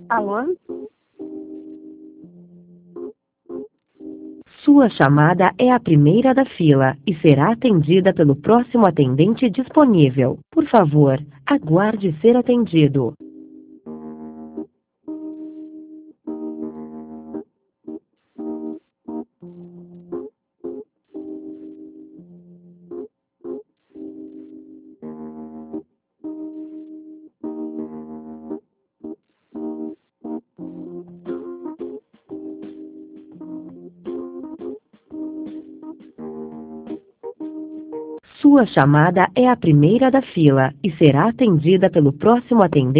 Alô? Sua chamada é a primeira da fila e será atendida pelo próximo atendente disponível. Por favor, aguarde ser atendido. Sua chamada é a primeira da fila e será atendida pelo próximo atendente.